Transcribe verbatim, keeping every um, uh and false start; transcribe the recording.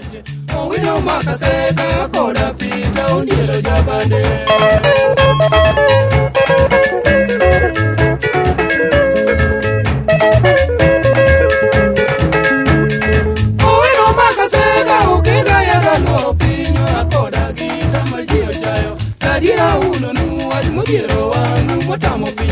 Owino makaseka koda pita undielo jabande. Owino makaseka ukega yaga no pinyo akoda gita majio chayo. Kadira uno nu wad mujiro wanu motamo pinyo.